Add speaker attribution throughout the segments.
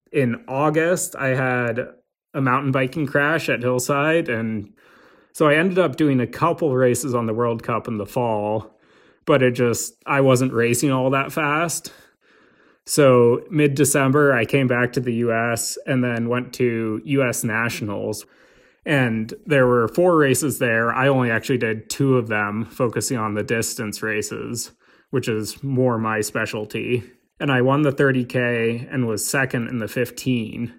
Speaker 1: in August, I had a mountain biking crash at Hillside. And so I ended up doing a couple races on the World Cup in the fall, but I wasn't racing all that fast. So mid-December, I came back to the US and then went to US Nationals. And there were 4 races there. I only actually did 2 of them, focusing on the distance races, which is more my specialty. And I won the 30K and was second in the 15.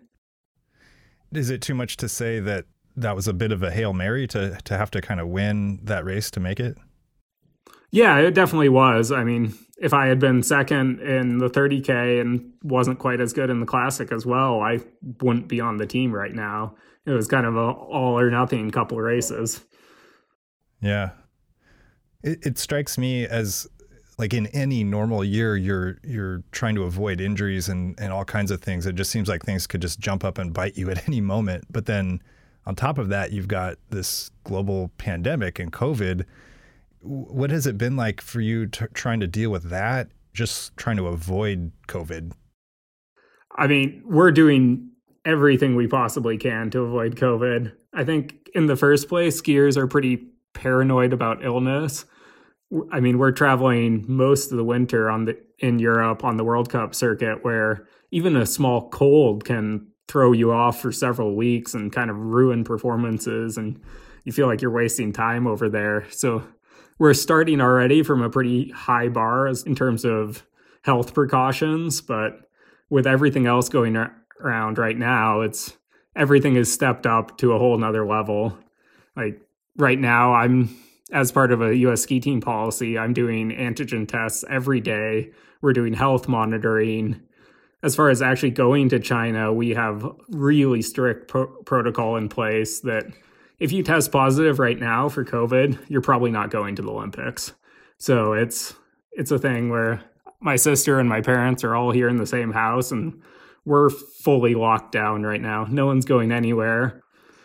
Speaker 2: Is it too much to say that that was a bit of a Hail Mary to have to kind of win that race to make it?
Speaker 1: Yeah, it definitely was. I mean, if I had been second in the 30K and wasn't quite as good in the Classic as well, I wouldn't be on the team right now. It was kind of a all or nothing couple of races.
Speaker 2: Yeah. It strikes me as like in any normal year, you're trying to avoid injuries and all kinds of things. It just seems like things could just jump up and bite you at any moment. But then on top of that, you've got this global pandemic and COVID. What has it been like for you trying to deal with that, just trying to avoid COVID?
Speaker 1: I mean, we're doing everything we possibly can to avoid COVID. I think in the first place, skiers are pretty paranoid about illness. I mean, we're traveling most of the winter in Europe on the World Cup circuit, where even a small cold can throw you off for several weeks and kind of ruin performances, and you feel like you're wasting time over there. So we're starting already from a pretty high bar in terms of health precautions, but with everything else going around right now, everything is stepped up to a whole nother level. Like right now, as part of a US ski team policy, I'm doing antigen tests every day. We're doing health monitoring. As far as actually going to China, we have really strict protocol in place that if you test positive right now for COVID, you're probably not going to the Olympics. So it's a thing where my sister and my parents are all here in the same house, and we're fully locked down right now. No one's going anywhere.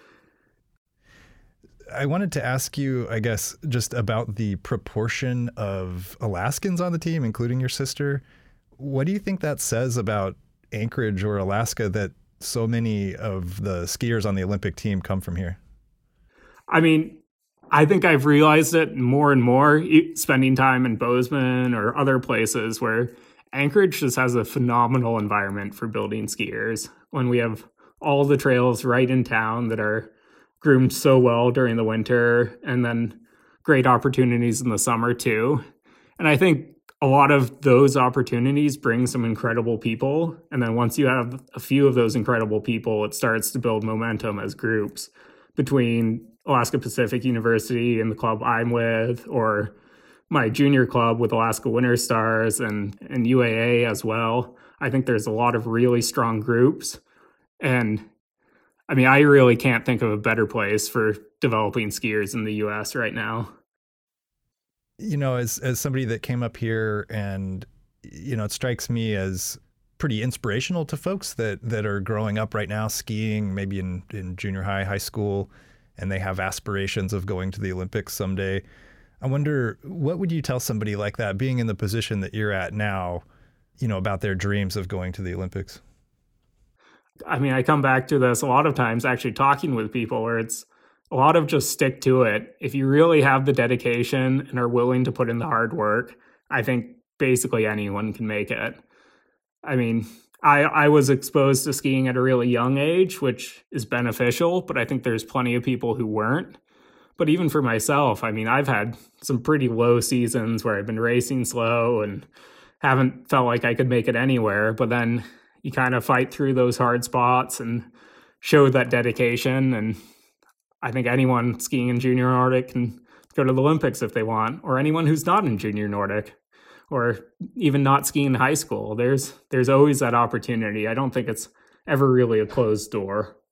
Speaker 2: I wanted to ask you, I guess, just about the proportion of Alaskans on the team, including your sister. What do you think that says about Anchorage or Alaska that so many of the skiers on the Olympic team come from here?
Speaker 1: I mean, I think I've realized it more and more spending time in Bozeman or other places where Anchorage just has a phenomenal environment for building skiers. When we have all the trails right in town that are groomed so well during the winter, and then great opportunities in the summer too. And I think a lot of those opportunities bring some incredible people. And then once you have a few of those incredible people, it starts to build momentum as groups between Alaska Pacific University and the club I'm with, or my junior club with Alaska Winter Stars and UAA as well. I think there's a lot of really strong groups. And I mean, I really can't think of a better place for developing skiers in the US right now.
Speaker 2: You know, as somebody that came up here, and, you know, it strikes me as pretty inspirational to folks that are growing up right now skiing, maybe in junior high school, and they have aspirations of going to the Olympics someday. I wonder, what would you tell somebody like that, being in the position that you're at now, you know, about their dreams of going to the Olympics?
Speaker 1: I mean, I come back to this a lot of times actually talking with people where it's a lot of just stick to it. If you really have the dedication and are willing to put in the hard work, I think basically anyone can make it. I mean, I was exposed to skiing at a really young age, which is beneficial, but I think there's plenty of people who weren't. But even for myself, I mean, I've had some pretty low seasons where I've been racing slow and haven't felt like I could make it anywhere. But then you kind of fight through those hard spots and show that dedication. And I think anyone skiing in junior Nordic can go to the Olympics if they want, or anyone who's not in junior Nordic, or even not skiing in high school. There's always that opportunity. I don't think it's ever really a closed door.